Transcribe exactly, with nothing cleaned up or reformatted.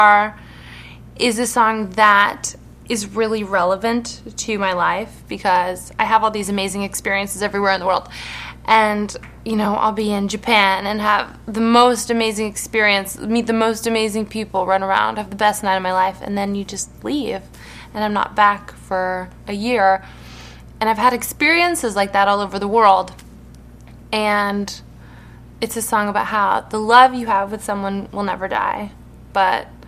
Are is a song that is really relevant to my life because I have all these amazing experiences everywhere in the world. And, you know, I'll be in Japan and have the most amazing experience, meet the most amazing people, run around, have the best night of my life, and then you just leave. And I'm not back for a year. And I've had experiences like that all over the world. And it's a song about how the love you have with someone will never die, but